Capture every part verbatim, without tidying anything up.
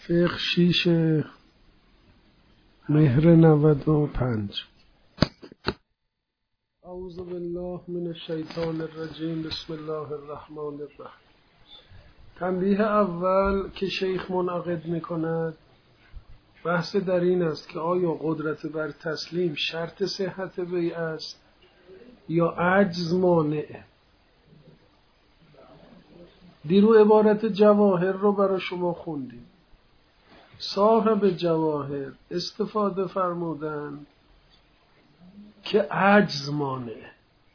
فقه شیش مهر نود و پنج. اعوذ بالله من الشیطان الرجیم. بسم الله الرحمن الرحیم. تنبیه اول که شیخ منعقد میکند بحث در این است که آیا قدرت بر تسلیم شرط صحت بیع است یا عجز مانعه. دیرو عبارت جواهر رو برای شما خوندیم. صاحب جواهر استفاده فرمودن که عجز مانعه،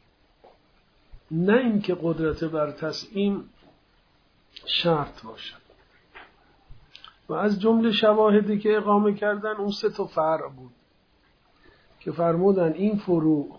نه اینکه قدرت بر تسلیم شرط باشد. و از جمله شواهدی که اقامه کردن اون سه تا فرع بود که فرمودن این فروع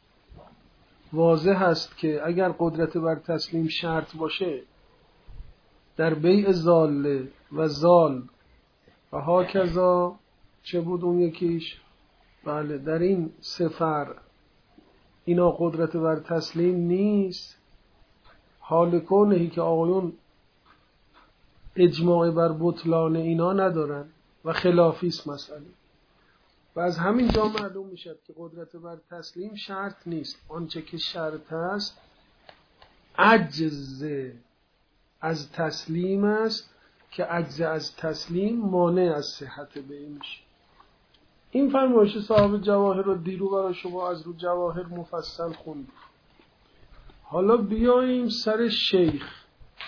واضح است که اگر قدرت بر تسلیم شرط باشه در بیع زاله و زال و هاکذا چه بود اون یکیش، بله در این سه فرع اینا قدرت بر تسلیم نیست، حال کونهی که آقایون اجماع بر بطلان اینا ندارن و خلافی است مسئله. و از همین جا معلوم میشد که قدرت بر تسلیم شرط نیست. آنچه که شرط است عجز از تسلیم است که عجز از تسلیم مانع از صحت بیع میشه. این فرمایش صاحب جواهر رو دیرو برای شما از رو جواهر مفصل خوندیم. حالا بیاییم سر شیخ.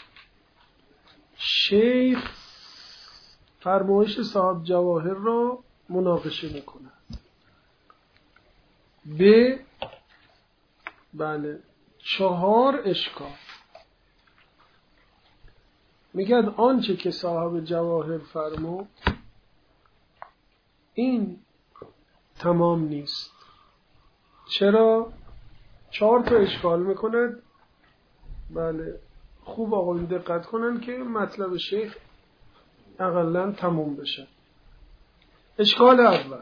شیخ فرمایش صاحب جواهر رو مناقشه میکنه به بله چهار اشکال. میگن آنچه که صاحب جواهر فرمود این تمام نیست. چرا؟ چهار تا اشکال میکند. بله خوب آقایون دقت کنن که مطلب شیخ اقلن تموم بشه. اشکال اول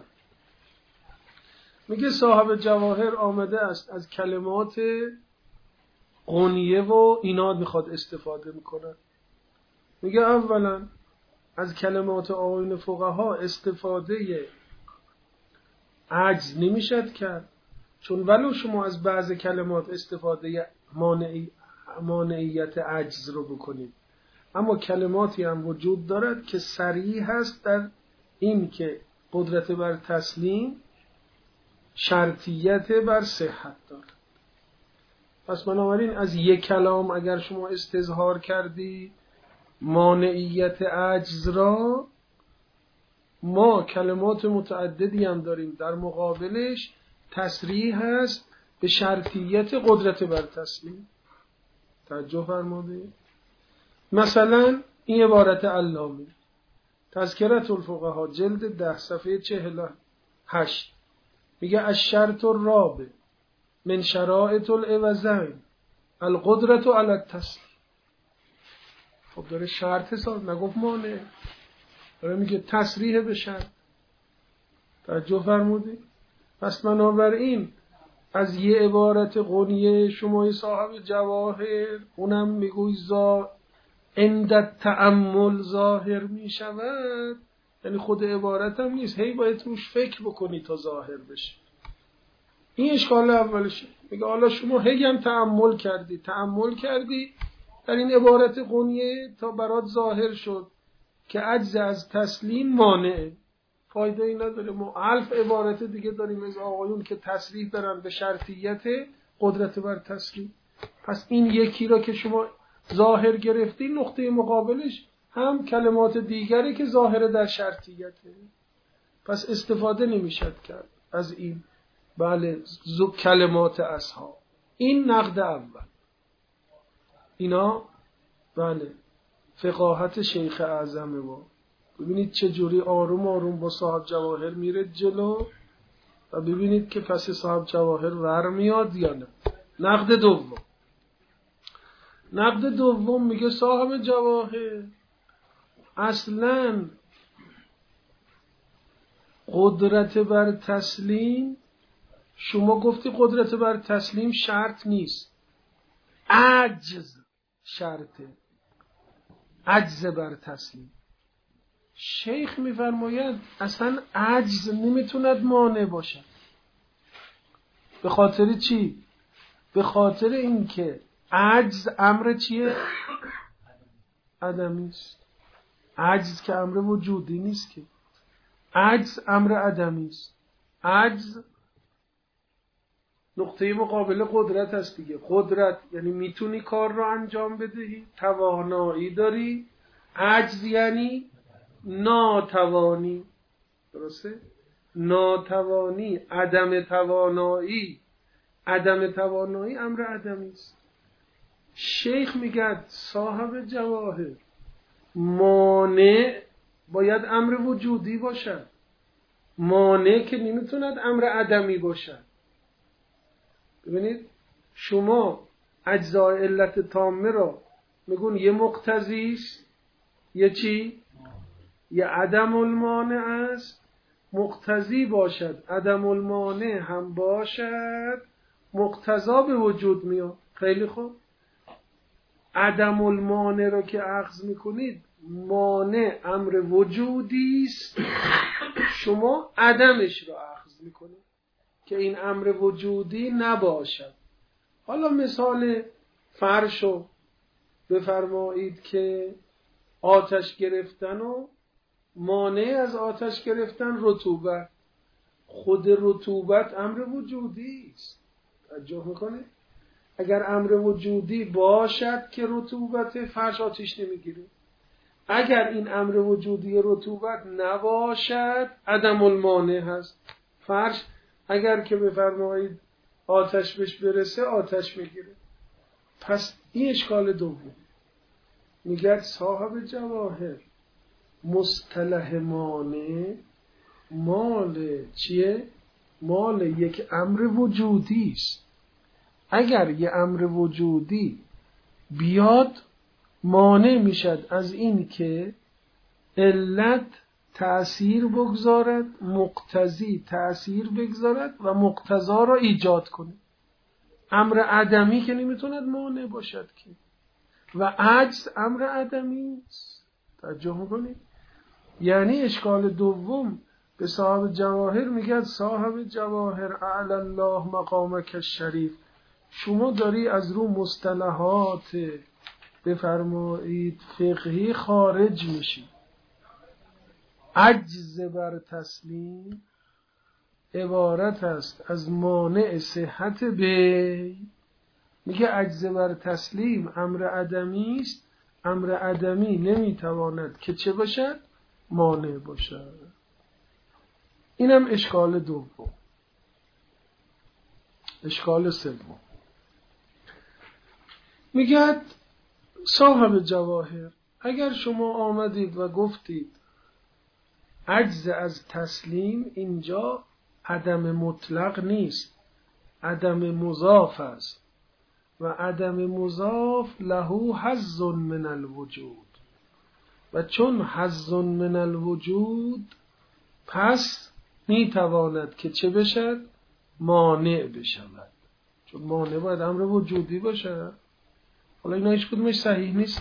میگه صاحب جواهر آمده است از کلمات غنیه و ایناد میخواد استفاده میکنه. میگه اولا از کلمات آیین فقها استفاده عجز نمیشد کرد، چون ولو شما از بعض کلمات استفاده مانعی مانعیت عجز رو بکنید، اما کلماتی هم وجود دارد که صریح هست در این که قدرت بر تسلیم شرطیت بر صحت دارد. پس بنابراین از یک کلام اگر شما استظهار کردی مانعیت عجز را، ما کلمات متعددی هم داریم در مقابلش تصریح هست به شرطیت قدرت بر تسلیم. توجه فرمودید؟ مثلا این عبارت علامه تذکرة الفقهاء جلد ده صفحه چهل و هشت میگه الشرط الرابع من شرائط العوضین القدرة علی التسلیم. خب داره شرط حساب نگفت مانع، داره میگه تصریح به شرط. توجه فرمودید؟ پس بنابراین از یه عبارت غنیه شما صاحب جواهر اونم میگوی زا عند تأمل ظاهر میشود، یعنی خود عبارت هم نیست، هی باید روش فکر بکنی تا ظاهر بشه. این اشکال اولشه. میگه حالا شما هی هم تأمل کردی تأمل کردی در این عبارت غنیه تا برات ظاهر شد که عجز از تسلیم مانعه. فایده ای نداره. ما الف عبارت دیگه داریم از آقایون که تصریح دارن به شرطیت قدرت بر تسلیم. پس این یکی را که شما ظاهر گرفتی، نقطه مقابلش هم کلمات دیگری که ظاهر در شرطیته. پس استفاده نمیشد کرد از این بله زو کلمات اصحاب. این نقد اول. اینا بله فقاهت شیخ اعظمه. با ببینید چه جوری آروم آروم با صاحب جواهر میره جلو و ببینید که پس صاحب جواهر ور میاد یا نه. نقد دوم نقد دوم میگه صاحب جواهر اصلا قدرت بر تسلیم، شما گفتی قدرت بر تسلیم شرط نیست، عجز شرطه. عجز بر تسلیم شیخ میفرماید اصلا عجز نمیتوند مانع باشد. به خاطر چی؟ به خاطر اینکه عجز امر چیه؟ عدمی است. عجز که امر وجودی نیست که، عجز امر عدمی است. عجز نقطه مقابل قدرت هست دیگه. قدرت یعنی میتونی کار رو انجام بدهی، توانایی داری. عجز یعنی ناتوانی. درسته؟ ناتوانی، عدم توانایی. عدم توانایی امر عدمی است. شیخ میگه صاحب جواهر مانع باید امر وجودی باشد. مانع که نمیتوند امر عدمی باشد. ببینید شما اجزای علت تامه را میگون یه مقتضی است، یه چی؟ یه عدم المانع است. مقتضی باشد، عدم المانع هم باشد، مقتضا به وجود میاد. خیلی خوب. عدم المانع رو که اخذ میکنید، مانع امر وجودی است، شما عدمش رو اخذ میکنید که این امر وجودی نباشد. حالا مثال فرشو بفرمایید که آتش گرفتن و مانع از آتش گرفتن رطوبت. خود رطوبت امر وجودی است. توجه میکنه؟ اگر امر وجودی باشد که رطوبت، فرش آتش نمیگیره. اگر این امر وجودی رطوبت نباشد، عدم المانع هست. فرش اگر که بفرمایید آتش بهش برسه آتش میگیره. پس این اشکال دوم. میگه صاحب جواهر مصطلح مانع مال چیه؟ مال یک امر وجودی است. اگر یه امر وجودی بیاد مانع میشد از این که علت تأثیر بگذارد، مقتضی تأثیر بگذارد و مقتضا را ایجاد کنه. امر عدمی که نمیتوند مانع باشد که، و عجز امر عدمی است. توجه میکنید؟ یعنی اشکال دوم به صاحب جواهر میگه صاحب جواهر اعلی الله مقامک الشریف، شما داری از رو مصطلحات بفرمایید فقهی خارج میشی. عجز بر تسلیم عبارت است از مانع صحت بی. میگه عجز بر تسلیم امر عدمی است، امر عدمی نمیتواند که چه باشد؟ مانع باشد. اینم اشکال دوم. اشکال سوم میگه صاحب جواهر اگر شما آمدید و گفتید عجز از تسلیم اینجا عدم مطلق نیست، عدم مضاف است و عدم مضاف له حظ من الوجود، و چون حظ من الوجود پس میتواند که چه بشد؟ مانع بشود. چون مانع باید امر وجودی باشه. حالا اینا هیچ کدومش صحیح نیست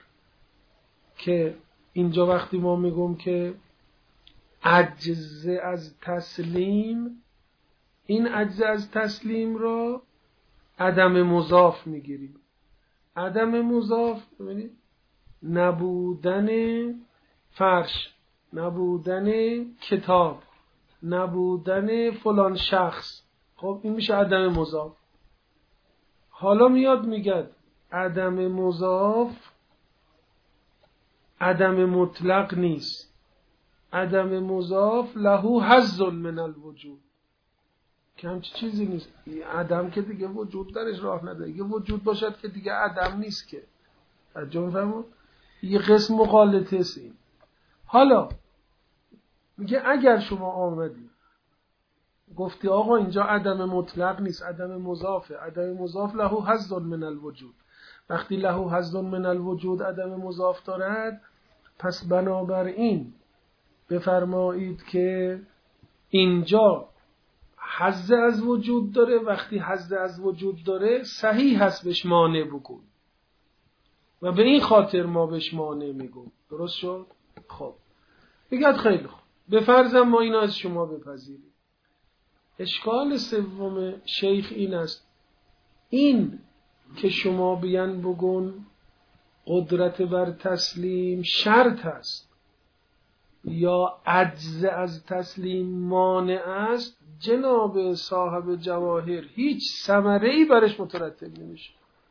که اینجا وقتی ما میگم که عجز از تسلیم، این عجز از تسلیم را عدم مضاف میگیریم. عدم مضاف ببینید نبودن فرش، نبودن کتاب، نبودن فلان شخص، خب این میشه عدم مضاف. حالا میاد میگه عدم مضاف عدم مطلق نیست، عدم مضاف له حظ من الوجود، که همچی چیزی نیست. عدم که دیگه وجود درش راه نداره. یه وجود باشد که دیگه عدم نیست که. ترجمه فرمود؟ یه قسم مغالطه است این. حالا میگه اگر شما آمدی گفتی آقا اینجا عدم مطلق نیست، عدم مضافه، عدم مضاف له حظ من الوجود، وقتی له حظ من الوجود عدم مضاف دارد، پس بنابراین بفرمایید که اینجا حظ از وجود داره. وقتی حظ از وجود داره صحیح هست بهش مانع بکن، و به این خاطر ما بهش مانع میگم. درست شد؟ خب میگه خیلی خوب، به فرضم ما اینو از شما بپذیریم. اشکال سوم شیخ این است، این که شما بیان بگون قدرت بر تسلیم شرط است یا عجز از تسلیم مانع است، جناب صاحب جواهر هیچ ثمره‌ای برش مترتب نمیشه.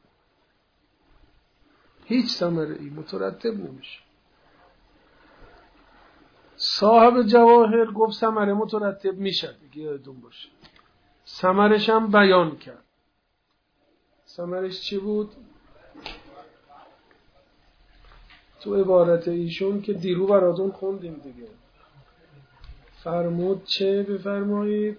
هیچ ثمره‌ای مترتب نمیشه. صاحب جواهر گفت ثمره مترتب میشه، دیگه یادتون باشه. ثمرش هم بیان کرد. ثمرش چی بود؟ تو عبارت ایشون که دیرو براتون خوندیم دیگه. فرمود چه بفرمایید؟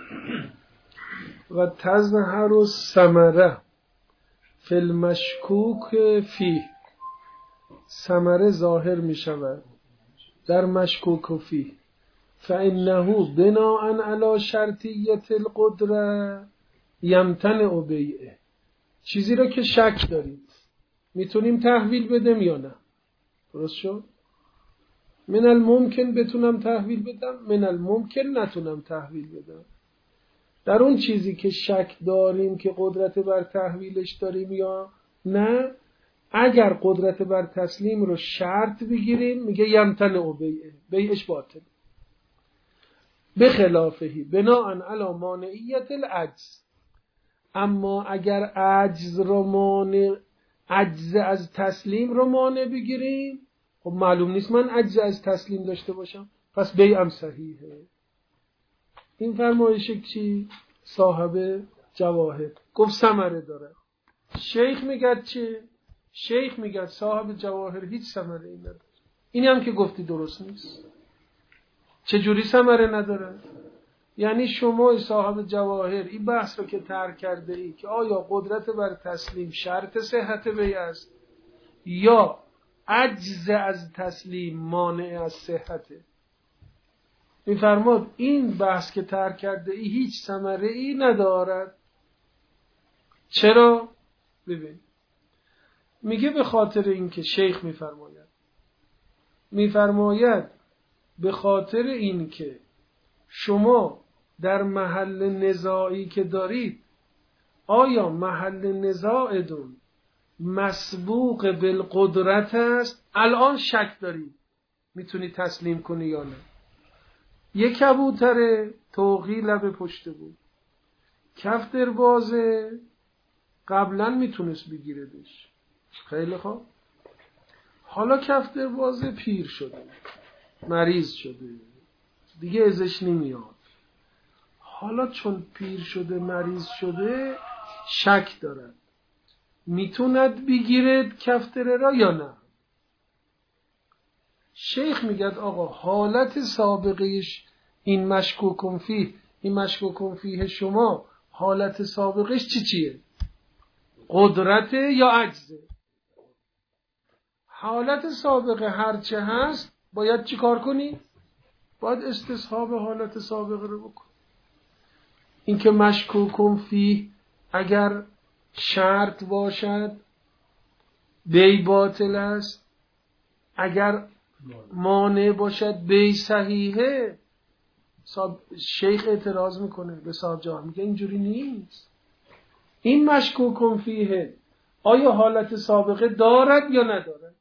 و تظهر الثمره فی المشکوک فیه، ثمره ظاهر می شود در مشکوک فیه، فانه بناء علی شرطیت القدره یمتنع بیعه. چیزی را که شک دارید میتونیم تحویل بدم یا نه؟ درست شد؟ من الممکن بتونم تحویل بدم، من الممکن نتونم تحویل بدم. در اون چیزی که شک داریم که قدرت بر تحویلش داریم یا نه، اگر قدرت بر تسلیم رو شرط بگیریم میگه یمتنع بیعه، بیعش باطل. بخلافهی بناء علی مانعیت العجز. اما اگر عجز رو مانع، عجز از تسلیم رو مانع بگیریم، خب معلوم نیست من عجز از تسلیم داشته باشم، پس بیعم صحیحه. این فرمایش چی؟ صاحب جواهر گفت ثمره داره. شیخ میگه چه؟ شیخ میگه صاحب جواهر هیچ ثمره ای نداره. این هم که گفتی درست نیست. چجوری ثمره نداره؟ یعنی شما صاحب جواهر این بحث رو که ترک کرده ای که آیا قدرت بر تسلیم شرط صحت بیع است یا عجز از تسلیم مانع از صحته، میفرماد این بحث که ترک کرده ای هیچ ثمره ای ندارد. چرا؟ ببین، میگه به خاطر اینکه شیخ میفرماید میفرماید به خاطر اینکه شما در محل نزاعی که دارید، آیا محل نزاعتون مسبوق بالقدرت است؟ الان شک دارید میتونی تسلیم کنی یا نه. یک کبوتر توقی لب پشته بود، کف دروازه قبلا میتونست بگیردش، خیلی خوب. حالا کف دروازه پیر شده، مریض شده، دیگه ازش نمیاد. حالا چون پیر شده مریض شده شک دارد میتوند بگیرد کفتره را یا نه. شیخ میگه آقا حالت سابقش این مشکوکم فیه، این مشکوکم فیه شما حالت سابقش چی چیه؟ قدرت یا عجزه؟ حالت سابقه هرچه هست باید چی کار کنی؟ باید استصحاب حالت سابقه رو بکن. این که مشکوکم فیه اگر شرط باشد بی باطل است، اگر مانع باشد بی صحیحه. شیخ اعتراض میکنه به صاحب جواهر، میگه اینجوری نیست. این مشکوکم فیه آیا حالت سابقه دارد یا ندارد؟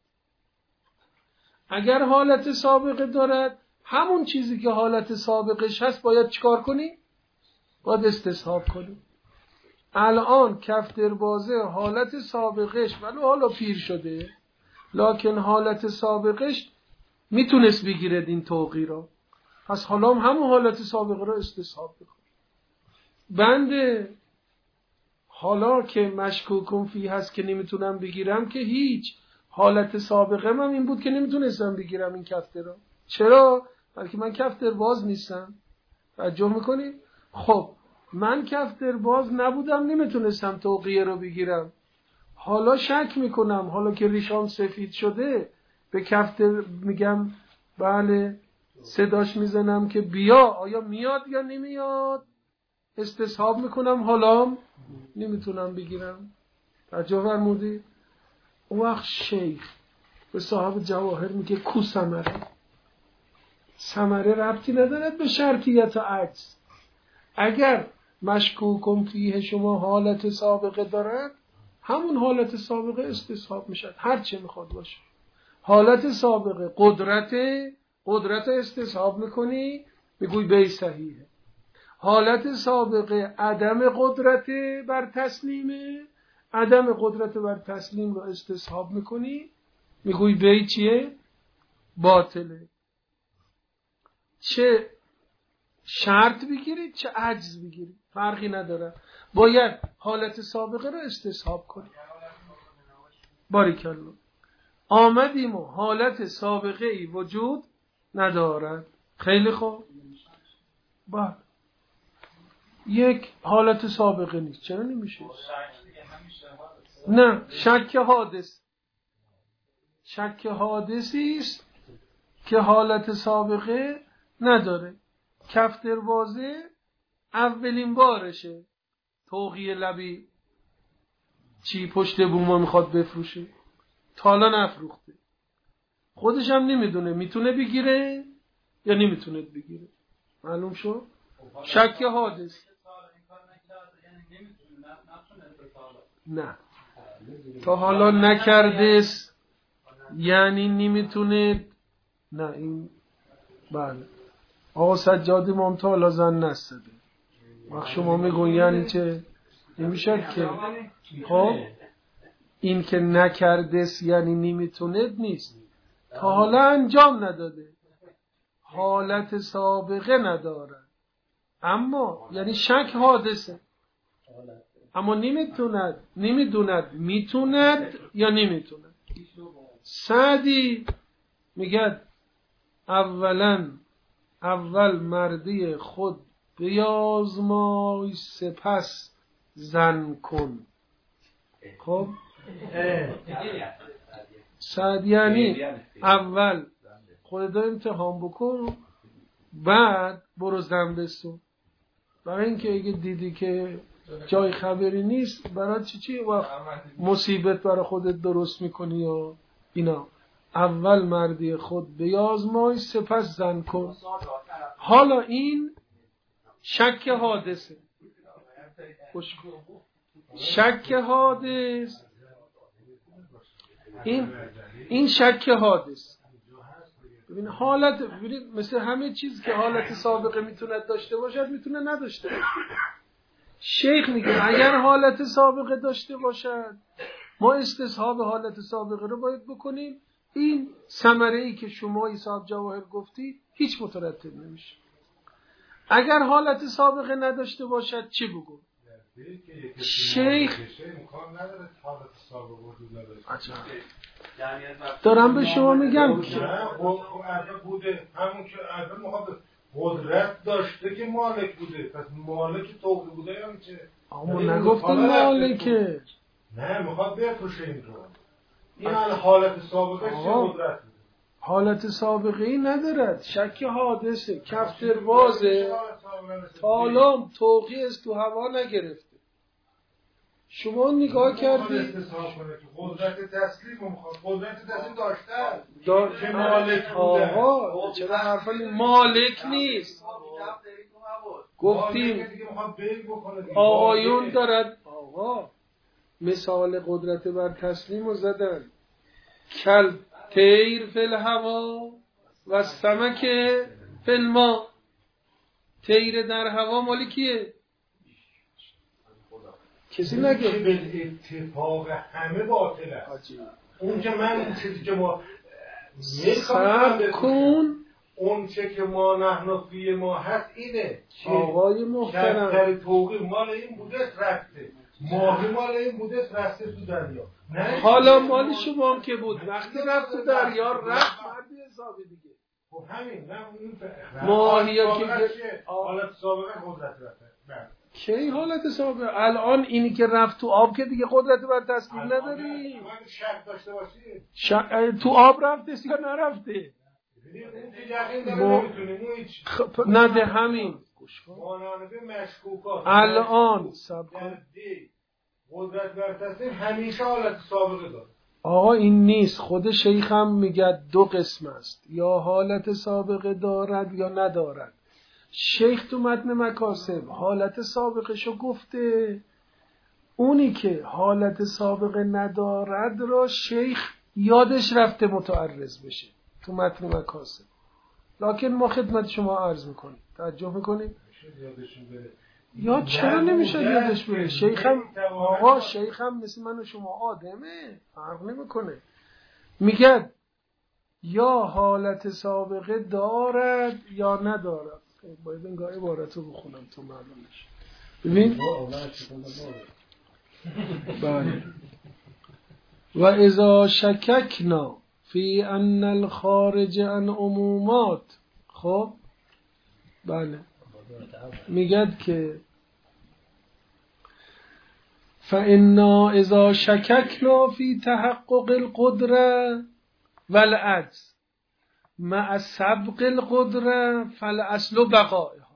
اگر حالت سابقه دارد، همون چیزی که حالت سابقش هست باید چیکار کنی؟ باید استصحاب کنی. الان کف دروازه حالت سابقش ولو حالا پیر شده، لکن حالت سابقش میتونست بگیرد این توقی را، پس حالا هم همون حالت سابقه را استصحاب بکن. بنده حالا که مشکوکم فی هست که نمیتونم بگیرم که هیچ، حالت سابقه من این بود که نمیتونستم بگیرم این کفتر را. چرا؟ بلکه من کفتر باز نیستم. توجه میکنی؟ خب من کفتر باز نبودم، نمیتونستم توقیه رو بگیرم. حالا شک میکنم، حالا که ریشام سفید شده به کفتر میگم بله، صداش میزنم که بیا، آیا میاد یا نمیاد؟ استصحاب میکنم، حالا نمیتونم بگیرم. توجه فرمودی؟ اون وقت شیخ به صاحب جواهر میگه کو ثمره؟ ثمره ربطی ندارد به شرطیت و عجز. اگر مشکوکم فیه شما حالت سابقه دارد، همون حالت سابقه استصحاب میشد، هر چه میخواد باشه. حالت سابقه قدرت قدرت استصحاب میکنی، میگوی بی صحیحه. حالت سابقه عدم قدرت بر تسلیمه، عدم قدرت بر تسلیم رو استصحاب میکنی، میگوی بی چیه؟ باطله. چه شرط بگیرید چه عجز بگیرید فرقی نداره، باید حالت سابقه رو استصحاب کنید. باریکالله. آمدیم و حالت سابقه ای وجود ندارد. خیلی خوب. بعد یک حالت سابقه نیست، چرا نمیشه؟ نه، شک حادث. شک حادثی است که حالت سابقه نداره. کف دروازه اولین بارشه، توقی لبی چی پشت بوما میخواد بفروشه، تا حالا نفروخته، خودش هم نمیدونه میتونه بگیره یا نمیتونه بگیره. معلوم شد؟ شک حادث. نه، تا حالا نکرده یعنی نمیتونه. نه این بله آقا سجاد امام تا حالا زن نستده. وقت شما میگون یعنی چه؟ نمیشه که خب این که نکرده یعنی نمیتونه نیست، تا حالا انجام نداده، حالت سابقه نداره، اما یعنی شک حادثه، اما نمیتوند نمیدوند میتوند یا نمیتوند. سعدی میگه اولا اول مردی خود بیازمای سپس زن کن. خب سعدی یعنی اول خودت امتحان بکن بعد برو زن بسون. برای اینکه اگه دیدی که جای خبری نیست برای چی چی وقت مصیبت برای خودت درست میکنی و اینا. اول مردی خود بیازمای سپس زن کن. حالا این شک حادثه. شک حادث این این شک حادث. ببین حالت ببین مثل همه چیز که حالت سابقه میتونه داشته باشد میتونه نداشته باشه. شیخ میگه اگر حالت سابقه داشته باشد ما استصحاب حالت سابقه رو باید بکنیم. این ثمره ای که شما حساب جواهر گفتی هیچ مترتب نمیشه. اگر حالت سابقه نداشته باشد چی بگو؟ شیخ دارم به شما میگم که بوده همون که اول مخاطب قدرت داشته که مالک بوده، پس مالک توقی بوده هم چه؟ اما نگفتیم مالکه. نه میخواد بفروشه این رو. این حالت سابقه چه قدرت بوده؟ حالت سابقه ای ندارد، شک حادثه. کف دروازه تالام توقی است تو هوا نگرفته. شما نگاه کردید قدرت تسلیم میخواد، قدرت تسلیم داشته دار... که مالک بوده. آقا چرا حرفا مالک نیست؟ گفتیم آقایون دارد. آقا مثال قدرت بر تسلیم رو زدن. کل تیر فی الهوا و سمک فی الماء. تیر در هوا مالی کیه؟ کسی نگه. به اتفاق همه باطله. اون که من چیزی که ما سب کن اون چه که ما نحن فی ما هست اینه. آقای محترم کفتر توقی مال این بوده رفته، ماهی مال این بوده رفته تو دریا. حالا مال شما هم که بود وقتی رفت تو دریا رفت مردی حسابی دیگه. خب همین نه اون ماهی ها که حالت سابقه قدرت رفته. کی حالت سابقه؟ الان اینی که رفت تو آب که دیگه قدرت بر تسلیم نداری. من شک داشته باشی شک... تو آب رفته یا نرفته؟ ما... خب نده همین مانانده مشکوکات الان سب کن قدرت بر تسلیم همیشه حالت سابقه داره. آقا این نیست. خود شیخم میگه دو قسم است، یا حالت سابقه دارد یا ندارد. شیخ تو متن مکاسب حالت سابقشو گفته، اونی که حالت سابقه ندارد را شیخ یادش رفته متعرض بشه تو متن مکاسب. لکن ما خدمت شما عرض میکنیم، توجه میکنیم. یا چرا نمیشه یادش بره؟ شیخم آقا شیخم مثل من و شما آدمه، فرق نمیکنه. میگه یا حالت سابقه دارد یا ندارد. باید انگاه عبارتو بخونم تو معلومش. ببین بله. و اذا شککنا فی ان الخارج عن عمومات. خب بله میگد که فإنا اذا شککنا فی تحقق القدره والعجز مع سبق القدره فالاصل بقائها.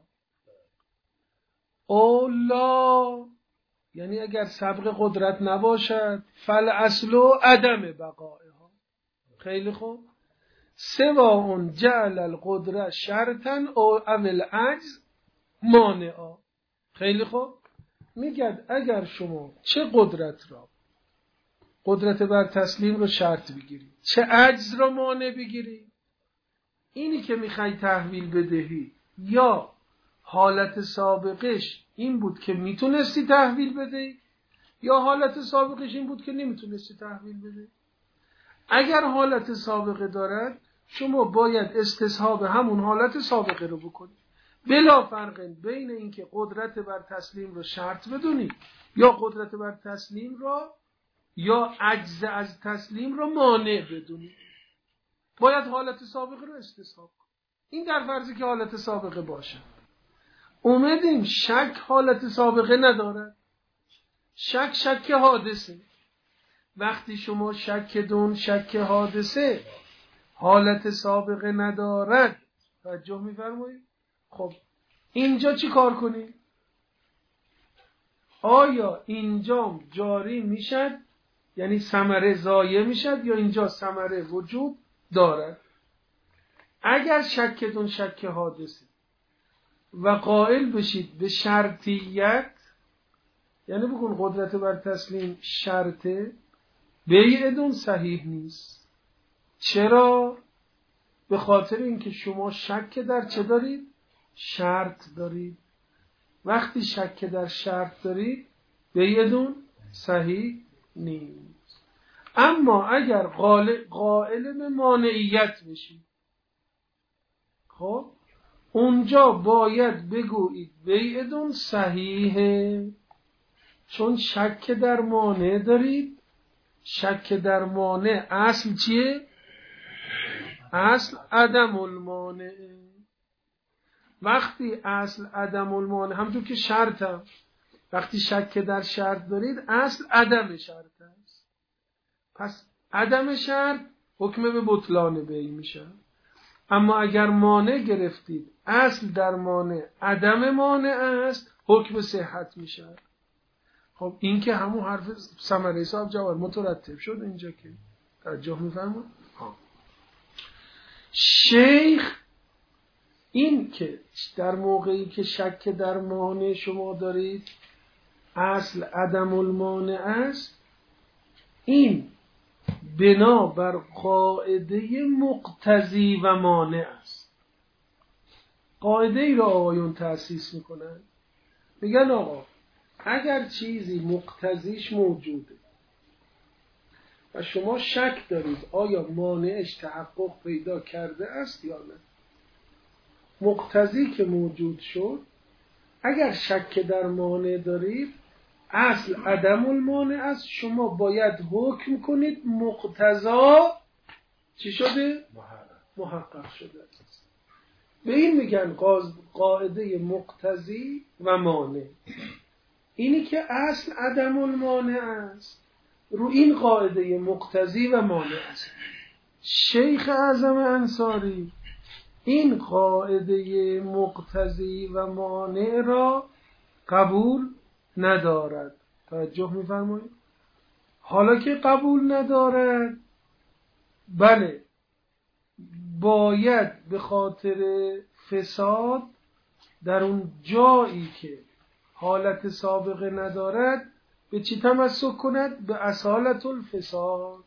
او لا، یعنی اگر سبق قدرت نباشد فالاصل عدم بقائها. خیلی خوب. سواء جعل القدره شرطا او العجز مانعا. خیلی خوب. میگد اگر شما چه قدرت را، قدرت بر تسلیم رو شرط بگیری، چه عجز را مانع بگیری، اینی که میخوای تحویل بدهی یا حالت سابقش این بود که میتونستی تحویل بدهی یا حالت سابقش این بود که نمیتونستی تحویل بدهی. اگر حالت سابقه دارد شما باید استصحاب همون حالت سابقه رو بکنی، بلا فرق بین اینکه قدرت بر تسلیم رو شرط بدونی یا قدرت بر تسلیم را یا عجز از تسلیم رو مانع بدونی. باید حالت سابقه رو استصحاب کن. این در فرضی که حالت سابقه باشه. اومدیم شک حالت سابقه ندارد. شک شک حادثه. وقتی شما شک دون شک حادثه حالت سابقه ندارد، توجه می‌فرمایید؟ خب اینجا چی کار کنیم؟ آیا اینجا جاری میشد، یعنی ثمره ضایع میشد، یا اینجا ثمره وجود دارد؟ اگر شک دون شک حادثه و قائل بشید به شرطیت، یعنی بکن قدرت بر تسلیم شرطه، بیع دون صحیح نیست. چرا؟ به خاطر اینکه شما شک در چه دارید؟ شرط دارید. وقتی شک در شرط دارید بیع دون صحیح نیست. اما اگر قائل به مانعیت بشید، خب اونجا باید بگویید بیع دون صحیحه، چون شک در مانع دارید. شک در مانع اصل چیه؟ اصل عدم المانع. وقتی اصل عدم المانع، همونطور که شرط هم وقتی شک در شرط دارید اصل عدم شرط است. پس عدم شرط حکم به بطلان بیع میشه. اما اگر مانع گرفتید اصل در مانع عدم مانع است، حکم صحت میشه. خب این که همون حرف ثمره صاحب جوار مترتب شد اینجا که توجه میفرمایید. شیخ این که در موقعی که شک در مانع شما دارید اصل عدم المانع است، این بنا بر قاعده مقتضی و مانع است. قاعده ای را آقایون تأسیس میکنن، میگن آقا اگر چیزی مقتضیش موجوده و شما شک دارید آیا مانعش تحقق پیدا کرده است یا نه، مقتضی که موجود شد، اگر شک در مانع دارید اصل عدم المانع است، شما باید حکم کنید مقتضا چی شده؟ محقق شده است. به این میگن قاعده مقتضی و مانع. اینی که اصل عدم المانع است، رو این قاعده مقتضی و مانع است. شیخ اعظم انصاری این قاعده مقتضی و مانع را قبول ندارد. توجه می‌فرمایید؟ حالا که قبول ندارد، بله باید به خاطر فساد در اون جایی که حالت سابقه ندارد به چی تمسک کند؟ به اصالت الفساد.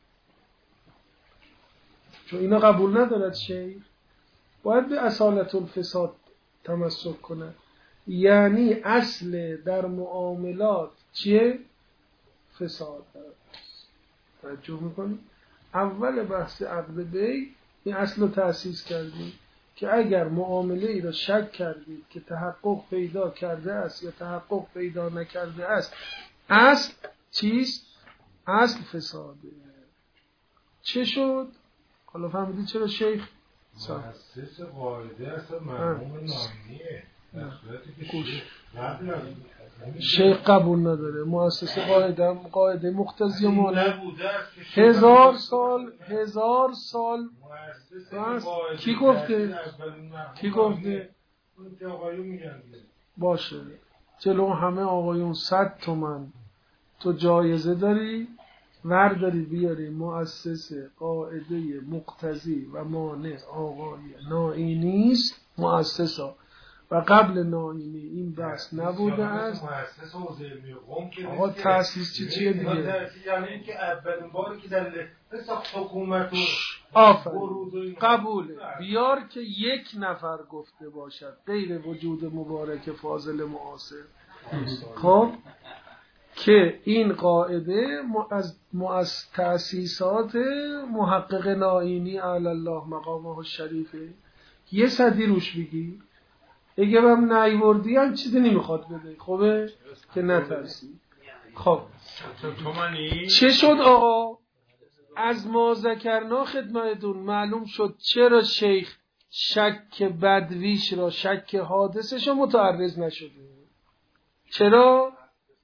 چون اینا قبول ندارد شیخ، باید به اصالت الفساد تمسک کند. یعنی اصل در معاملات چیه؟ فساد. توجه میکنی؟ اول بحث عقد بی این اصل رو تأسیس کردیم که اگر معامله ای را شک کردید که تحقق پیدا کرده است یا تحقق پیدا نکرده است، اصل چیست؟ اصل فساده. چه شد؟ حالا فهمیدید چرا شیخ مؤسس قاعده است مرحوم ناینیه، در صورتی که شیخ قبل از شیخ قبول نداره. مؤسس قاعده قاعده مقتضی مانع هزار سال هزار سال کی گفته؟ کی گفته؟ باشه جلو همه آقایون صد تومن تو جایزه داری، ورداری بیاری مؤسس قاعده مقتضی و مانع آقای ناینی است مؤسسا، و قبل ناینی این بحث نبوده است. آقا تأسیس چی چیه دیگه؟ یعنی اینکه اولین باری که در ساخت حکومت آفرین قبوله. بیار که یک نفر گفته باشد غیر وجود مبارک فاضل معاصر، خب که این قاعده از از تأسیسات محقق ناینی علی الله مقامه الشریفه. یه صدی روش بگی، اگه هم نیوردی هم چیزی نمیخواد بده، خوبه که نترسی. خب چه شد آقا؟ از ما ذکرنا خدمتون معلوم شد چرا شیخ شک بدویش را، شک حادثش را متعرض نشده. چرا؟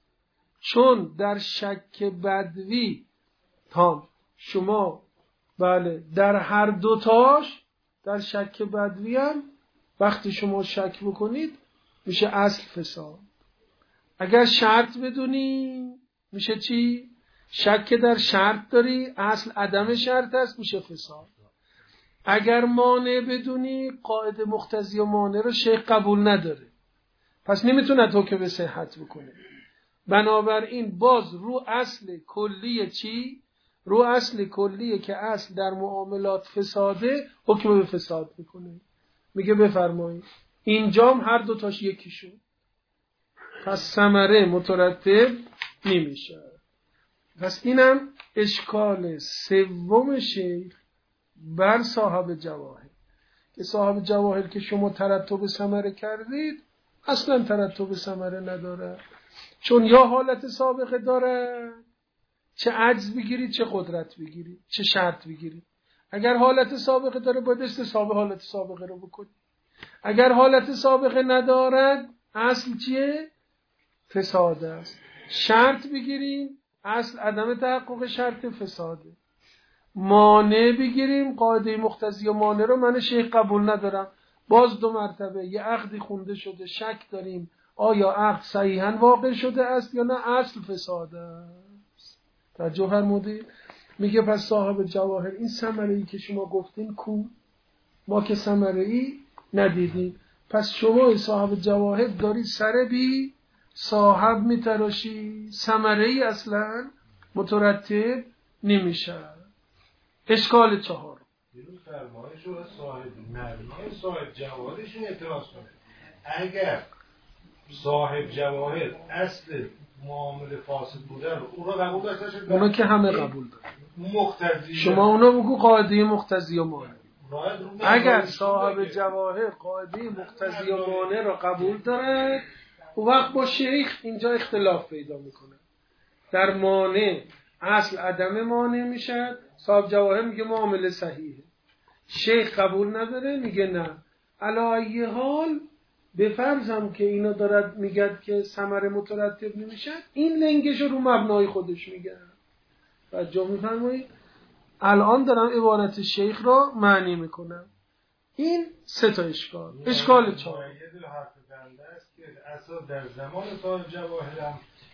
چون در شک بدوی تام شما بله در هر دوتاش، در شک بدوی هم وقتی شما شک بکنید میشه اصل فساد. اگر شرط بدونی میشه چی؟ شک در شرط داری، اصل عدم شرط است، میشه فساد. اگر مانع بدونی، قاعده مقتضی و مانع رو شیخ قبول نداره، پس نمیتونه حکم به صحت بکنه. بنابراین باز رو اصل کلیه چی؟ رو اصل کلیه که اصل در معاملات فساده، حکم به فساد میکنه. میگه بفرمایید اینجام هر دوتاش یکی شد، پس ثمره مترتب نمیشه. پس اینم اشکال سوم شیخ بر صاحب جواهر، که صاحب جواهر که شما ترتب ثمره کردید اصلا ترتب ثمره نداره، چون یا حالت سابقه داره، چه عجز بگیرید چه قدرت بگیرید چه شرط بگیرید. اگر حالت سابقه داره باید استصحاب حالت سابقه رو بکنید. اگر حالت سابقه ندارد اصل چیه؟ فساد است. شرط بگیریم اصل عدم تحقق شرط فساده. مانع بگیریم قاعده مقتضی و مانع رو من شیخ قبول ندارم. باز دو مرتبه یه عقدی خونده شده، شک داریم آیا عقد صحیحاً واقع شده است یا نه اصل فساد است. توجه فرمودید؟ میگه پس صاحب جواهر این ثمره‌ای که شما گفتین کو؟ ما که ثمره‌ای ندیدیم. پس شما صاحب جواهر داری سر بی صاحب میتراشی، ثمره‌ای اصلا مترتب نمیشه. اشکال چهار دیروز فرمایش رو صاحب مرمای صاحب جواهرشون اعتراض کنه. اگر صاحب جواهر اصل معامله فاسد بوده رو اون رو قبول داشته، اونا که همه قبول دارن. مقتضی شما اونا بگو قاعده مقتضی و مانع. اگر صاحب جواهر قاعده مقتضی و مانع رو قبول داره، اون وقت با شیخ اینجا اختلاف پیدا میکنه. در مانع اصل عدم مانع میشه، صاحب جواهر میگه معامله صحیحه. شیخ قبول نداره، میگه نه. علی ای حال بفرضم که اینا دارد میگد که ثمره مترتب نمیشه، این لنگش رو مبنای خودش میگه. توجه میفرمایید؟ الان دارم عبارت شیخ رو معنی میکنم. این سه تا اشکال. اشکال چهار یه دل حرف بنده است که اصلا در زمان صاحب جواهر هم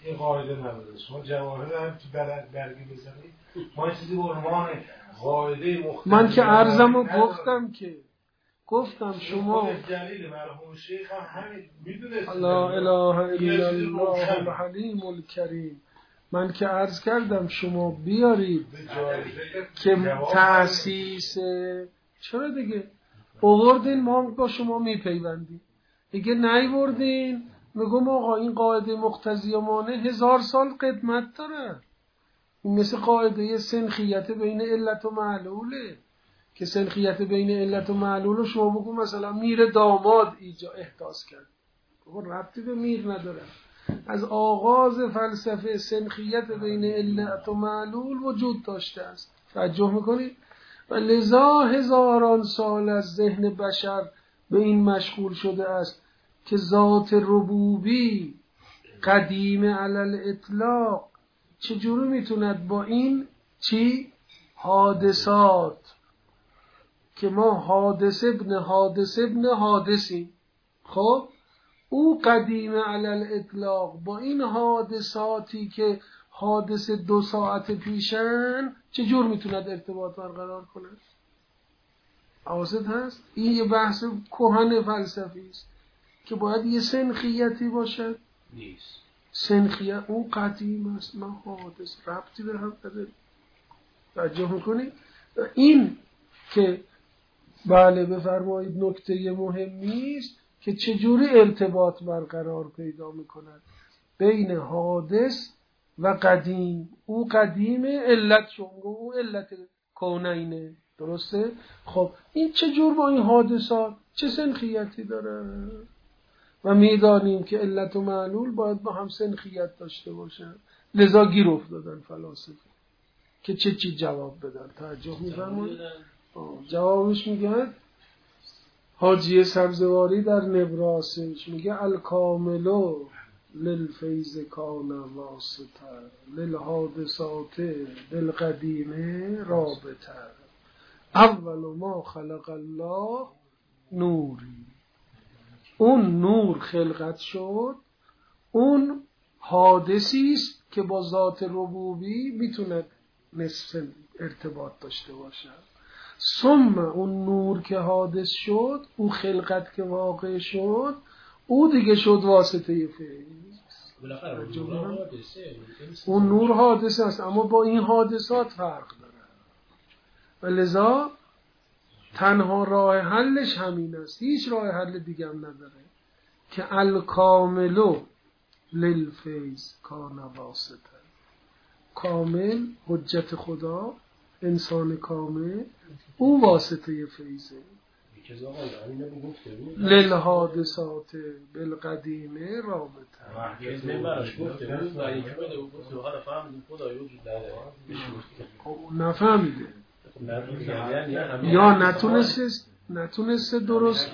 این قاعده نداره. شما جواهر هم تو بلد برگی بزنید ما چیزی به عنوان قاعده مختلف من که عرضمو گفتم که گفتم شما دلیل مرحوم شیخ هم همین میدونست لا اله الا الله الحلیم الکریم. من که عرض کردم شما بیارید که تأسیس چرا دیگه آوردین ما با شما میپیوندیم، دیگه نیوردین میگم آقا این قاعده مقتضی مانع هزار سال قدمت داره. این مثل قاعده سنخیت بین علت و معلوله که سنخیت بین علت و معلول رو شما بگو مثلا میر داماد ایجا احداث کرد، ربطی به میر نداره. از آغاز فلسفه سنخیت بین علت و معلول وجود داشته است. توجه میکنید؟ و لذا هزاران سال از ذهن بشر به این مشغول شده است که ذات ربوبی قدیم علی الاطلاق چجوری میتوند با این چی؟ حادثات که ما حادث ابن حادث ابن حادثی، خب او قدیم علی الاطلاق با این حادثاتی که حادث دو ساعت پیشن چجور میتوند ارتباط برقرار کنه؟ حواست هست؟ این یه بحث کهن فلسفی است که باید یه سنخیتی باشد. نیست سنخیت اون قدیم است، ما حادث ربطی به هم نداره. توجه میکنی؟ این که بله بفرمایید نکته مهمی است که چجوری ارتباط برقرار پیدا میکند بین حادث و قدیم. او قدیم علت شونگو او علت کونینه، درسته؟ خب این چجور با این حادثات چه سنخیتی داره؟ و میدانیم که علت و معلول باید با هم سنخیت داشته باشن، لذا گیر افتادن فلاسفه که چه چی جواب بدن. توجه می‌فرمایید؟ جوابش میگه حاجی سبزواری در نبراسش میگه الکاملو للفیض کان واسطه للحادثات بالقدیم رابطه اول ما خلق الله نوری. اون نور خلقت شد، اون حادثی است که با ذات ربوبی میتونه نصف ارتباط داشته باشه. ثم اون نور که حادث شد، او خلقت که واقع شد، او دیگه شد واسطه فیض. اون نور حادثه است اما با این حادثات فرق داره و لذا تنها راه حلش همین است، هیچ راه حل دیگه هم نداره که الکاملو للفیض کان واسطه. کامل حجت خدا، انسان کامل، او واسطه فیضه. للحادثات بالقدیم رابطه. نفهمیده یا نتونست نتونست درست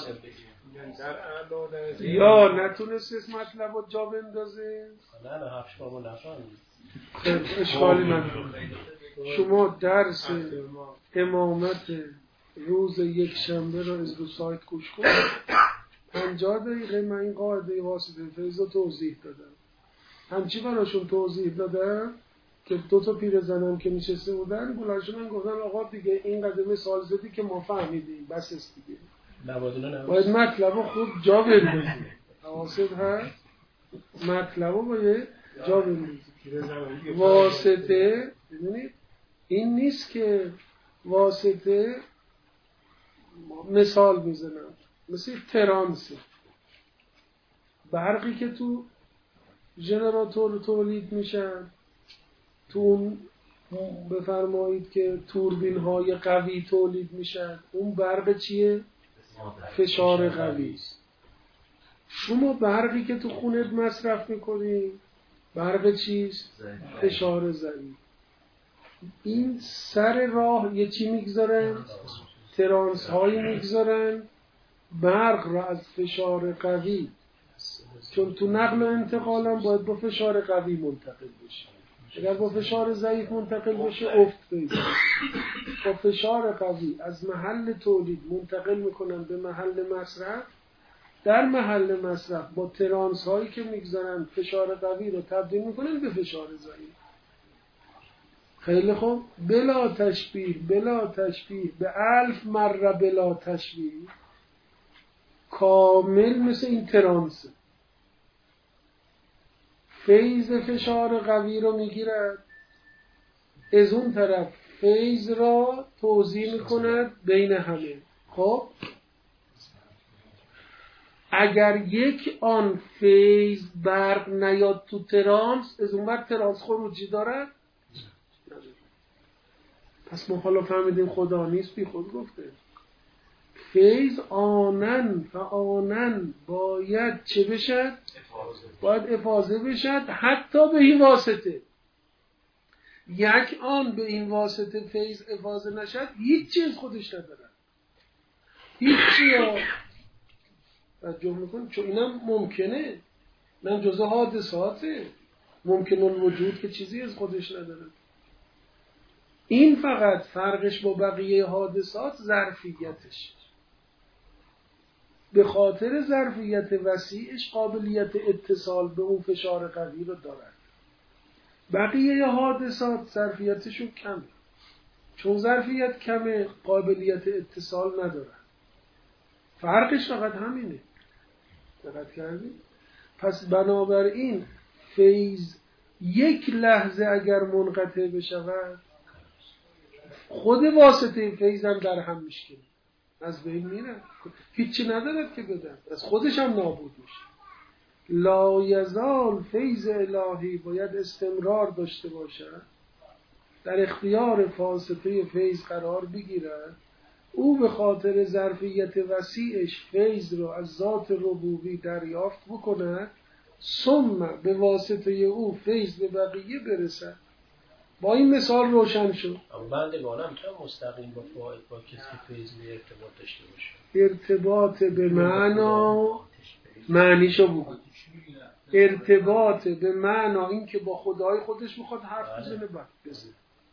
یا نتونست مطلب رو جا بندازه. نه نه هفت بابا نفهمید. اشکالی نداره. شما درس امامت روز یک شنبه رو از دو سایت گوش کنید. پنجاه دقیقه من این قاعده واسطه فیض رو توضیح دادم. همچی براشون توضیح دادم که دو تا پیرزنم که نشسته بودن بلاشون گفتن آقا دیگه این قدر مثال زدی که ما فهمیدیم بس است دیگه. باید مطلب رو خوب جا بندازی. حواست هست؟ مطلب رو باید جا بندازی. واسطه ببینید این نیست که واسطه مثال بزنم مثل ترانسه، برقی که تو ژنراتور تولید میشن، تو اون بفرمایید که توربین های قوی تولید میشن، اون برق چیه؟ فشار قوی است. شما برقی که تو خونت مصرف میکنی برق چیست؟ فشار ضعیف. این سر راه یه چی میگذارن؟ ترانس هایی میگذارن برق را از فشار قوی، چون تو نقل و انتقال هم باید با فشار قوی منتقل بشه. اگر با فشار ضعیف منتقل بشه افت پیدا میشه. با فشار قوی از محل تولید منتقل میکنن به محل مصرف، در محل مصرف با ترانس هایی که میگذارن فشار قوی رو تبدیل میکنن به فشار ضعیف. خیلی خوب، بلا تشبیه بلا تشبیه به الف مره بلا تشبیه، کامل مثل این ترانسه. فیض فشار قوی رو میگیرد، از اون طرف فیض را توزیع میکند بین همه. خب اگر یک آن فیض برق نیاد تو ترانس، از اون بر ترانس خروجی دارد؟ پس ما حالا فهمیدیم خدا نیست، بی خود گفته. فیض آنن و آنن باید چه بشد؟ باید افاضه بشد، حتی به این واسطه. یک آن به این واسطه فیض افاضه نشد، هیچ چیز خودش ندارد، هیچ چیز. توجه میکن، چون اینم ممکنه، اینم جزء حادثاته، ممکن الوجود که چیزی از خودش نداره. این فقط فرقش با بقیه حادثات ظرفیتش. به خاطر ظرفیت وسیعش قابلیت اتصال به اون فشار قوی رو دارد. بقیه حادثات ظرفیتشون کمه، چون ظرفیت کمه قابلیت اتصال نداره. فرقش فقط همینه. دقت کردید؟ پس بنابراین فیض یک لحظه اگر منقطع بشود، خود واسطه فیض هم در هم میشه، از بین میره، هیچی ندارد که بدن، از خودش هم نابود میشه. لا یزال فیض الهی باید استمرار داشته باشد، در اختیار واسطه فیض قرار بگیرد. او به خاطر ظرفیت وسیعش فیض رو از ذات ربوبی دریافت بکند، ثم به واسطه او فیض به بقیه برسد. با این مثال روشن شد. اما بندگان هم چون مستقیم با فاعل با کسی که فیض می ارتباط داشته باشه، ارتباط به معنا معنیشو بگو. ارتباط به معنا این که با خدای خودش میخواد حرف بزنه، بعد بزنه.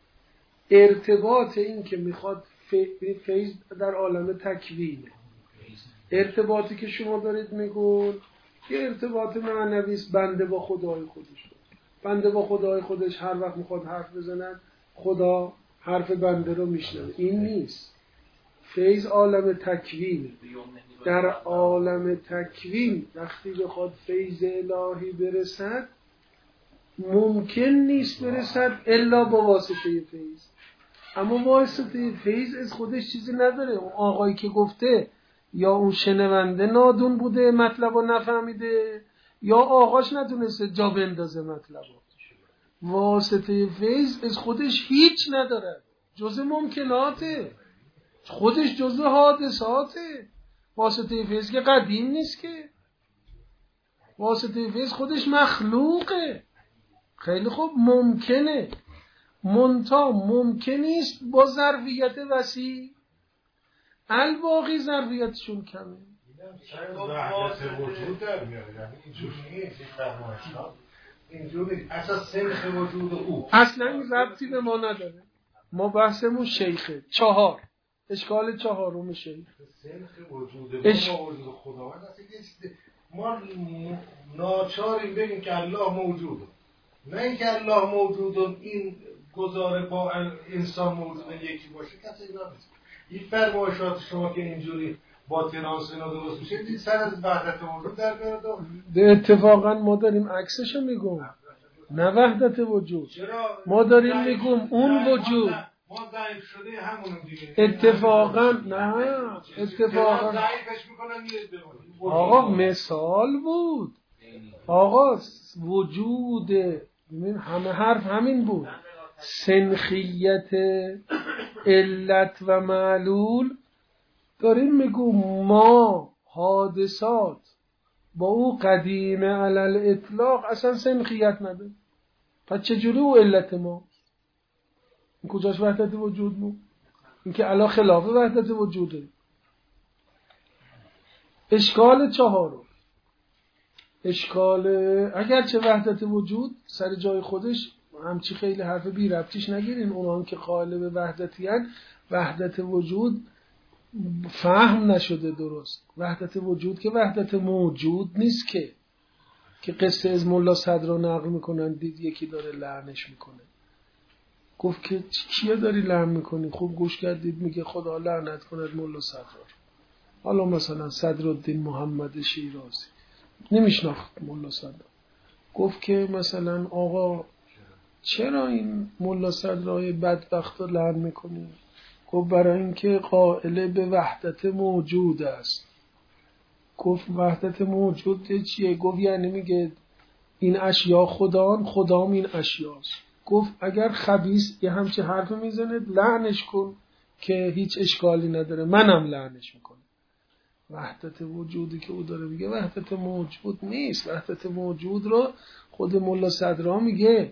ارتباط این که میخواد فیض در عالم تکوینه. ارتباطی که شما دارید میگون یه ارتباط معنوی است، بنده با خدای خودش. بنده با خدای خودش هر وقت میخواد حرف بزنن، خدا حرف بنده رو میشنوه. این نیست. فیض عالم تکوینه. در عالم تکوین وقتی بخواد فیض الهی برسد، ممکن نیست برسد الا با واسطه فیض. اما واسطه فیض از خودش چیزی نداره. اون آقایی که گفته یا اون شنونده نادون بوده مطلب رو نفهمیده، یا آقاش نتونسته جا بندازه مطلب رو. واسطه فیض از خودش هیچ نداره، جزء ممکناته، خودش جزء حادثاته. واسطه فیض که قدیم نیست که، واسطه فیض خودش مخلوقه. خیلی خوب، ممکنه، منتها ممکن نیست با ظرفیت وسیع. الباقی ظرفیتشون کمه. وحدت وجود در میاره، اینجوری نیست. اینجوری اساس سنخ وجود او اصلا این ربطی به ما نداره. ما بحثمون شیخه. چهار اشکال چهارم شیخ سنخ وجود اش... ما وجود خداوند است. ما ناچاریم بگیم که الله موجوده، نه اینکه الله موجود این گزاره با انسان موجود یکی باشه. کسی اینا نیست. این فرمایشات شما که اینجوری با تناس اینا درست میشه، این سر از وحدت وجود در میاد. اتفاقا ما داریم عکسشو میگم، نه وحدت وجود. ما داریم میگم اون وجود ما ضعیف شده همونو دیگه. اتفاقا نه، اتفاقا ضعیفش میکنن. آقا مثال بود. آقا وجود، ببین همه حرف همین بود. سنخیت علت و معلول داریم میگم. ما حادثات با او قدیمه علل اطلاق اصلا سنخیت نداره. پس چجوری او علت ما؟ این کجاش وحدت وجود بود؟ این که علا خلاف وحدت وجوده. اشکال چهارم، اشکال اگرچه وحدت وجود سر جای خودش همچی خیلی حرف بی ربطیش نگیرین. اونان که قائل به وحدتی هن، وحدت وجود فهم نشده درست. وحدت وجود که وحدت موجود نیست که که قصه از ملا صدرا نقل میکنن، دید یکی داره لعنش میکنه، گفت که کیه داری لعن میکنی؟ خوب گوش کردید، میگه خدا لعنت کند ملا صدرا. حالا مثلا صدرالدین محمد شیرازی نمیشناخت ملا صدرا، گفت که مثلا آقا چرا این ملا صدرای بدبخت رو لعن میکنی؟ گفت برای اینکه قائل به وحدت موجود است. گفت وحدت موجود چیه؟ گفت یعنی میگه این اشیا خدان، خدام این اشیاست. گفت اگر خبیث یه همچه حرف میزنه لعنش کن که هیچ اشکالی نداره، منم لعنش میکنم. وحدت وجودی که او داره میگه وحدت موجود نیست. وحدت موجود رو خود ملا صدرا میگه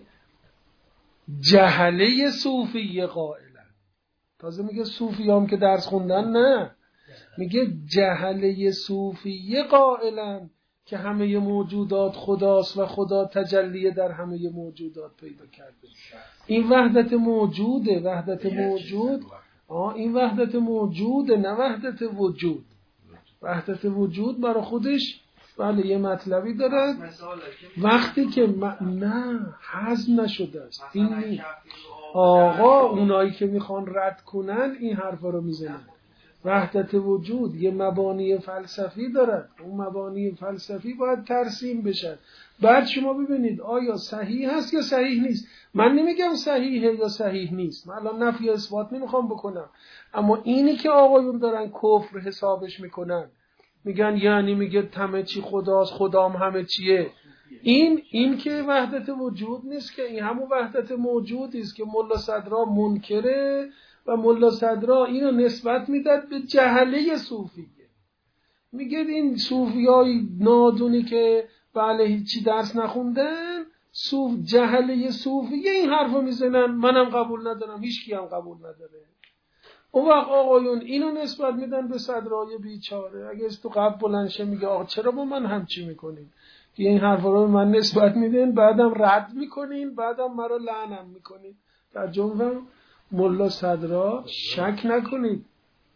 جهله صوفی قائلن. تازه میگه صوفی هم که درس خوندن نه، میگه جهله صوفی قائلن که همه موجودات خداست و خدا تجلی در همه موجودات پیدا کرده. این وحدت موجوده. وحدت موجود آه این وحدت موجوده، نه وحدت وجود. وحدت وجود برای خودش بله یه مطلبی داره، وقتی که م... نه هضم نشده است. این نیست آقا، اونایی که میخوان رد کنن این حرفا رو میزنن. وحدت وجود یه مبانی فلسفی دارد، اون مبانی فلسفی باید ترسیم بشن. بعد شما ببینید آیا صحیح هست یا صحیح نیست. من نمیگم صحیحه یا صحیح نیست، من الان نفی اثبات نمیخوام بکنم، اما اینی که آقایون دارن کفر حسابش میکنن، میگن یعنی میگه همه چی خداست، خدام همه چیه، این این که وحدت وجود نیست، که این همون وحدت موجودی است که ملا صدرا منکره و ملا صدرا اینو نسبت میداد به جهله صوفیه. میگه این صوفیای نادونی که بله هیچی درس نخوندن، صوف جهله صوفیه این حرفو میزنن، منم قبول ندارم، هیچ کی هم قبول نداره. اون وقت آقایون اینو نسبت میدن به صدرای بیچاره. اگه از تو قبل بلندشه میگه آقا چرا با من همچی میکنین که این حرفا رو من نسبت میدین، بعدم رد میکنین، بعدم مرا لعنم میکنین. در جمله ملا صدرا شک نکنید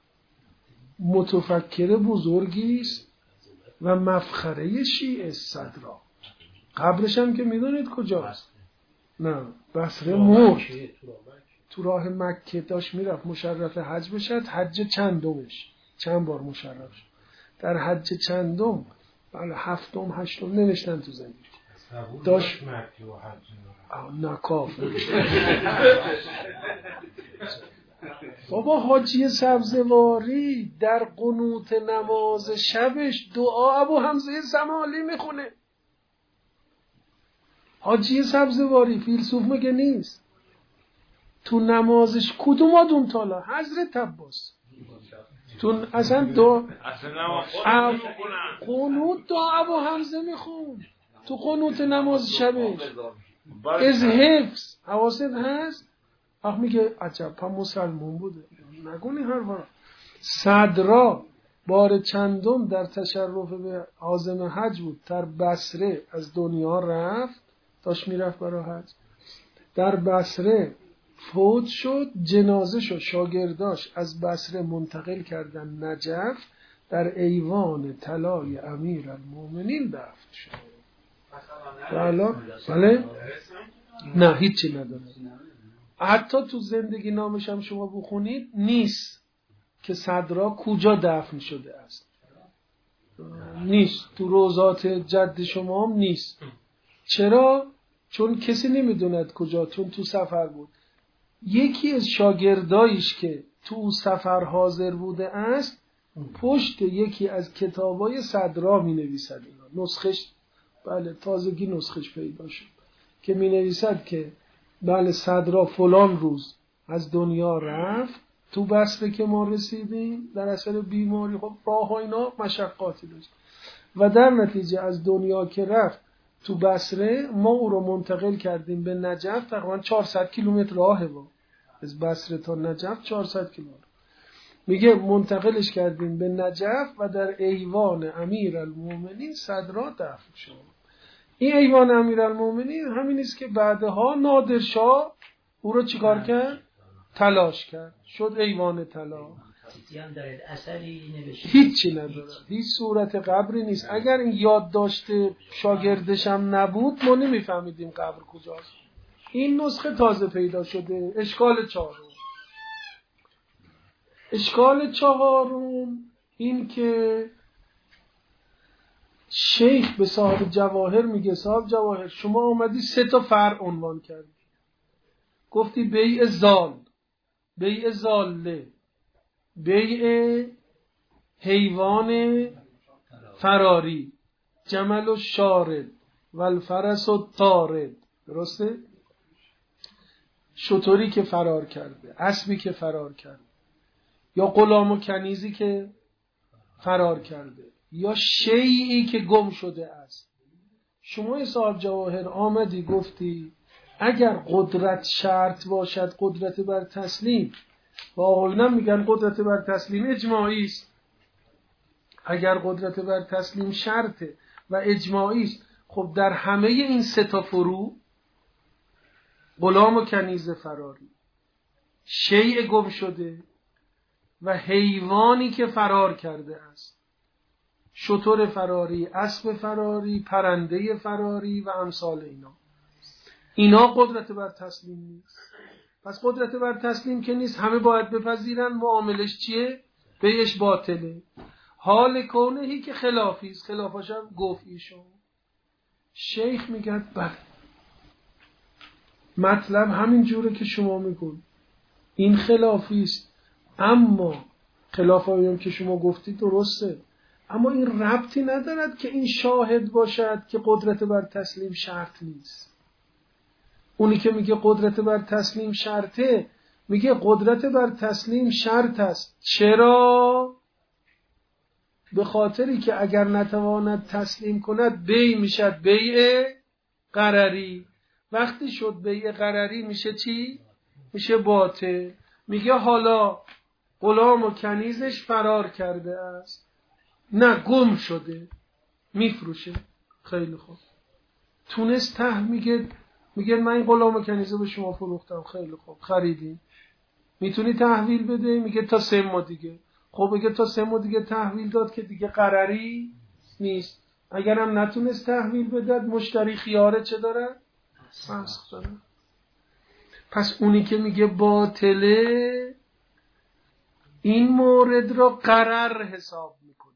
متفکر بزرگی است و مفخره شیعه صدرا. قبرش هم که میدونید کجاست؟ نه بصره مرد، تو راه مکه داشت میرفت مشرف حج بشد، حج چندمش چند بار مشرف شد، در حج چندم بله هفتم هشتم نوشتن تو زندگی داشت نه کافر بابا حاجی سبزواری در قنوت نماز شبش دعا ابو حمزه سمالی میخونه. حاجی سبزواری فیلسوف مگه نیست؟ تو نمازش کدوم آدم تالا حضرت عباس تو اصلا دعا قنوت دعا ابو حمزه میخون تو قنوت نماز شبش از حفظ حواست هست. آخ میگه عجب پا مسلمون بوده، نگونی هر بار. صدرا بار چندم در تشرف به عازم حج بود، در بصره از دنیا رفت، داشت میرفت برای حج، در بصره فوت شد، جنازه شد، شاگرداش از بصره منتقل کردن نجف، در ایوان طلای امیر المومنین دفن شد. بله بله نه هیچی نداره، حتی تو زندگی نامش هم شما بخونید نیست که صدرا کجا دفن شده است، نیست تو روزات جد شما هم نیست. چرا؟ چون کسی نمیدوند کجا، چون تو سفر بود. یکی از شاگردایش که تو سفر حاضر بوده است پشت یکی از کتابای صدرا می نویسد، نسخش بله تازگی نسخش پیدا شد که می نویسد که بله صدرا فلان روز از دنیا رفت، تو بصره که ما رسیدیم در اثر بیماری، خب راه ها اینا مشقاتی داشت و در نتیجه از دنیا که رفت تو بصره ما او رو منتقل کردیم به نجف، تقریبا چهارصد کیلومتر راهه با از بصره تا نجف چهارصد کیلومتر. میگه منتقلش کردیم به نجف و در ایوان امیرالمومنین صدرا دفن شد. این ایوان امیرالمومنین همین است که بعدها نادرشاه او رو چیکار کرد؟ تلاش کرد، شد ایوان طلا. چیزی هم دارید اثری نوشته هیچی نداره، هیچ صورت قبری نیست. اگر این یاد داشته شاگردشم نبود ما نمیفهمیدیم قبر کجاست. این نسخه تازه پیدا شده. اشکال چهارم اشکال چهارم این که شیخ به صاحب جواهر میگه صاحب جواهر شما اومدی سه تا فرع عنوان کردی، گفتی بیع زال، بیع زاله، بیع حیوان فراری، جمل و شارد و الفرس و طارد. درسته؟ شتری که فرار کرده، اسبی که فرار کرده، یا غلام و کنیزی که فرار کرده، یا شیئی که گم شده است. شما صاحب جواهر آمدی گفتی اگر قدرت شرط باشد، قدرت بر تسلیم، و آقایونم میگن قدرت بر تسلیم اجماعی است. اگر قدرت بر تسلیم شرطه و اجماعی است، خب در همه این سه تا فرو، غلام و کنیز فراری، شیء گم شده و حیوانی که فرار کرده است، شتر فراری، اسب فراری، پرنده فراری و امثال اینا، اینا قدرت بر تسلیم نیست. پس قدرت بر تسلیم که نیست، همه باید بپذیرن معاملش چیه؟ بیش باطله. حال کونهی که خلافی است، خلافش هم گفت ایشون. شیخ میگه بله مطلب همین جوره که شما میگون، این خلافی است، اما خلاف آیم که شما گفتی درسته، اما این ربطی ندارد که این شاهد باشد که قدرت بر تسلیم شرط نیست. اونی که میگه قدرت بر تسلیم شرطه، میگه قدرت بر تسلیم شرط است. چرا؟ به خاطری که اگر نتواند تسلیم کند بیع میشد بیع غرری. وقتی شد بیع غرری میشه چی؟ میشه باطل. میگه حالا غلام و کنیزش فرار کرده است، نه گم شده، میفروشه. خیلی خوب، تونست ته میگه میگه من این غلام و کنیزه به شما فروختم، خیلی خوب خریدیم، میتونی تحویل بده؟ میگه تا سه ماه دیگه. خب میگه تا سه ماه دیگه تحویل داد که دیگه قراری نیست. اگرم نتونست تحویل بده، مشتری خیاره چه داره؟ فسخ داره. پس اونی که میگه باطله این مورد را قرار حساب میکنه.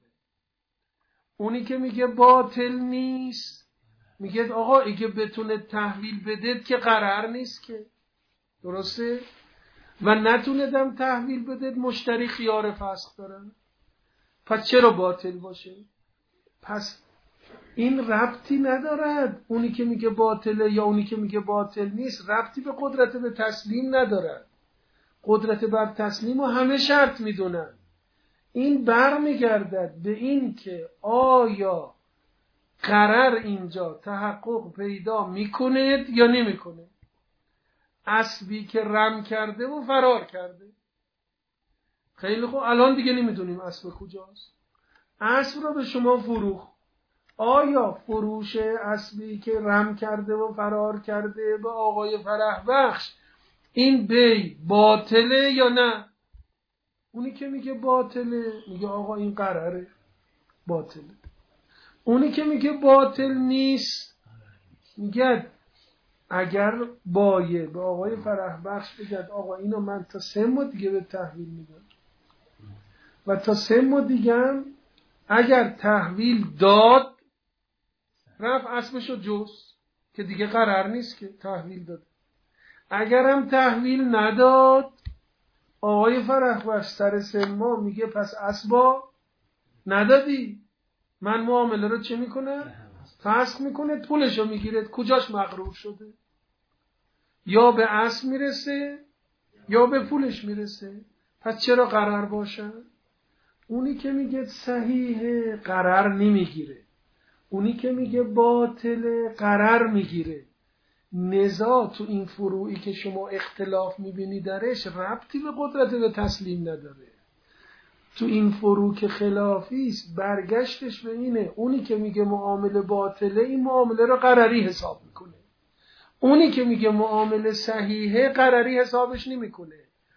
اونی که میگه باطل نیست میگه آقا اگه بتونه تحویل بده که قرار نیست که. درسته؟ و نتوندم تحویل بده مشتری خیار فسخ دارن. پس چرا باطل باشه؟ پس این ربطی ندارد اونی که میگه باطله یا اونی که میگه باطل نیست، ربطی به قدرت به تسلیم ندارد. قدرت بر تسلیم رو همه شرط میدونن. این بر میگردد به این که آیا قرار اینجا تحقق پیدا میکنه یا نمیکنه. اسبی که رم کرده و فرار کرده، خیلی خوب، الان دیگه نمیدونیم اسب کجاست. اسب رو به شما فروخت، آیا فروش اسبی که رم کرده و فرار کرده به آقای فرح بخش این بی باطله یا نه؟ اونی که میگه باطله میگه آقا این قراره باطله. اونی که میگه باطل نیست میگه اگر بایه به آقای فرح بخش بگد آقا اینو من تا سه ماه دیگه به تحویل میدم و تا سه ماه دیگه اگر تحویل داد رفت اسبشو جز که دیگه قرار نیست که تحویل داد. اگرم تحویل نداد آقای فرح بخش سر سه ماه میگه پس اسبا ندادی، من معامله رو چه میکنه؟ فسخ میکنه، پولشو میگیره. کجاش مغرور شده؟ یا به اسب میرسه یا به پولش میرسه. پس چرا قرار باشه؟ اونی که میگه صحیحه قرار نمیگیره، اونی که میگه باطله قرار میگیره. نزاع تو این فروعی که شما اختلاف میبینی درش ربطی به قدرت به تسلیم نداره. تو این فروع که خلافی است برگشتش به اینه اونی که میگه معامله باطله این معامله رو قراری حساب میکنه، اونی که میگه معامله صحیحه قراری حسابش نمیکنه.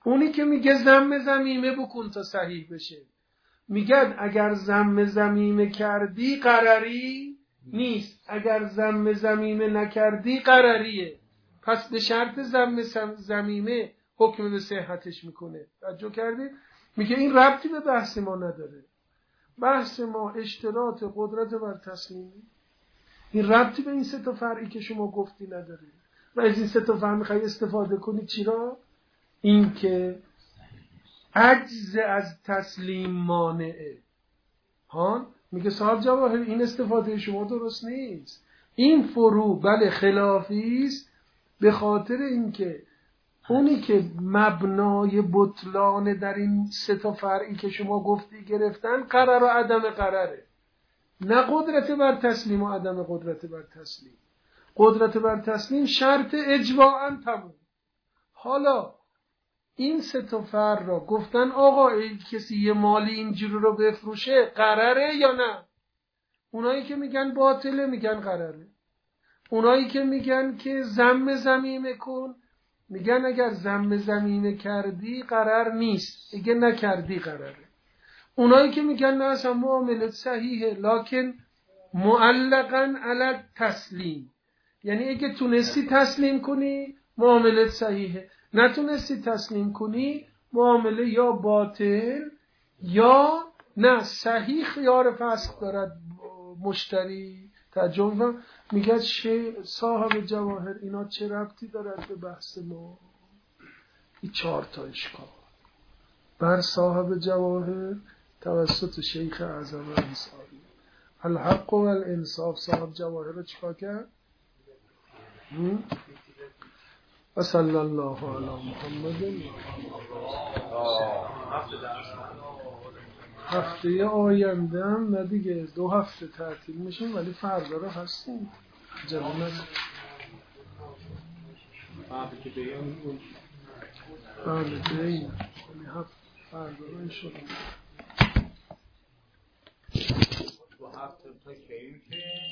اونی که میگه ضم ضمیمه بکن تا صحیح بشه، میگن اگر ضم ضمیمه کردی قرری نیست، اگر ضم ضمیمه نکردی قرریه. پس به شرط ضم ضمیمه حکم به صحتش میکنه. توجه کردی؟ میگه این ربطی به بحث ما نداره. بحث ما اشتراط قدرت بر تسلیمه. این ربطی به این سه تا فرعی که شما گفتی نداره. و از این سه تا فرع میخوای استفاده کنی چرا؟ این که عجز از تسلیم مانعه. ها میگه صاحب جواهر این استفاده شما درست نیست. این فرو بله خلافی است، به خاطر اینکه اونی که مبنای بطلان در این سه تا فرعی که شما گفتی گرفتن قرار و عدم قراره، نه قدرت بر تسلیم و عدم قدرت بر تسلیم. قدرت بر تسلیم شرط اجواءً تموم. حالا این سه تا فرع را گفتن آقا ای کسی یه مالی اینجوری رو بفروشه قراره یا نه؟ اونایی که میگن باطله میگن قراره. اونایی که میگن که ضم ضمیمه کن میگن اگر ضم ضمیمه کردی قرار نیست، اگه نکردی قراره. اونایی که میگن نه اصلا معاملت صحیحه لکن معلقاً علی تسلیم، یعنی اگه تونستی تسلیم کنی معاملت صحیحه، نتونستی تسلیم کنی معامله یا باطل یا نه صحیح خیار فسخ دارد مشتری. ترجمه میگه چه صاحب جواهر اینا چه ربطی دارد به بحث ما؟ این چهار تا اشکال بر صاحب جواهر توسط شیخ اعظم انصاری الحق و الانصاف صاحب جواهر رو چیکار کرد؟ و صلی الله علی محمد. هفته آینده هم نه دیگه، دو هفته تعطیل میشیم ولی فردا رو هستیم. جلو نزد بعد که بگم بله بگیم هفت فردا رو انشاءالله دو هفته تا که این که